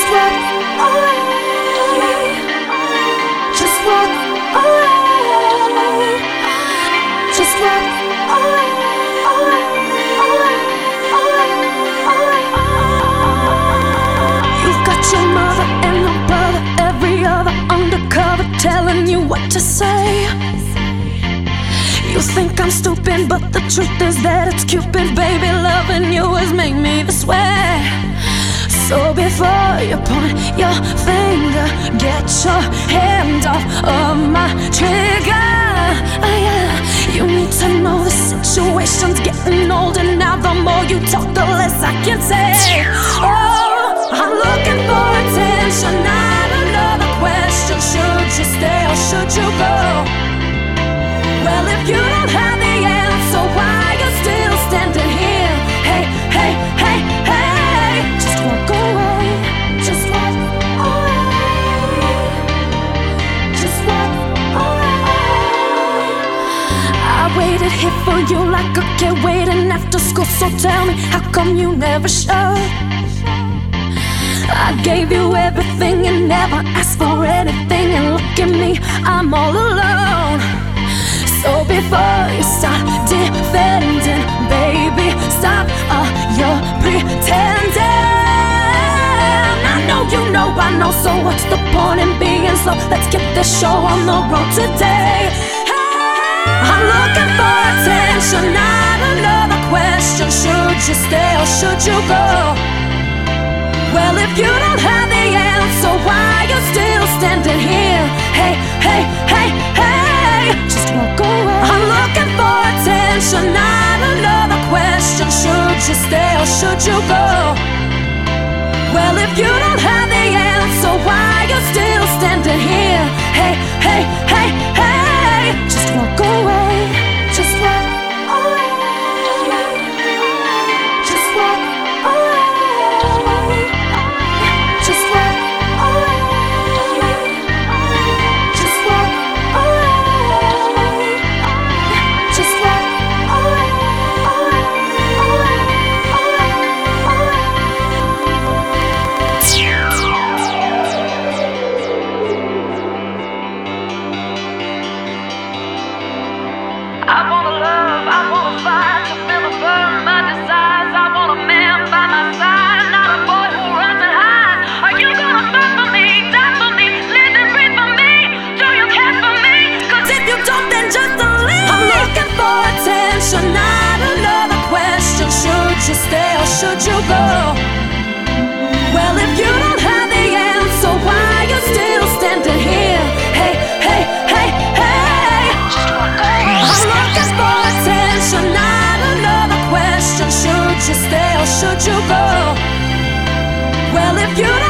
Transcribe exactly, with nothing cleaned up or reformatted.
Just walk away. Just walk away. Just walk away. Away, away, away, away. You've got your mother and your brother, every other undercover telling you what to say. You think I'm stupid, but the truth is that it's Cupid, baby. Loving you has made me this way. So before you point your finger, get your hand off of my trigger. Oh yeah, you need to know the situation's getting older now. The more you talk, the less I can say. Oh, I'm looking for attention, not another question. Should you stay or should you go? Well, if you don't have the answer, why you still standing here? Hey, hey, hey, hey, just walk away. Just walk away. Just walk away. I waited here for you like a kid waiting after school. So tell me, how come you never showed? I gave you everything and never asked for anything. And look at me, I'm all alone. So before you start defending, baby, stop all your pretending. I know you know I know, so what's the point in being slow? Let's get this show on the road today. I'm looking for attention, not another question. Should you stay or should you go? Well, if you don't have the answer, why you still standing here? Hey, hey, hey, hey, just walk away. I'm looking for attention, not another question. Should you stay or should you go? Well, if you don't have the answer, why you still standing here? Hey, hey, hey, hey, just walk away. Just walk away. Just walk away. Just walk away. Just walk away. Just walk away. I wanna love, I wanna find, to feel the burn, my desires. I want a man by my side, not a boy who runs and hides. Are you gonna fight for me, die for me, live and breathe for me? Do you care for me? Cause if you don't, then just don't leave. I'm looking for attention, not another question. Should you stay or should you go? Well, if you don't have the answer, why you still standing here? Hey, hey, hey, hey, just walk away. I'm looking for attention, not another question. Should you stay or should you go? Well, if you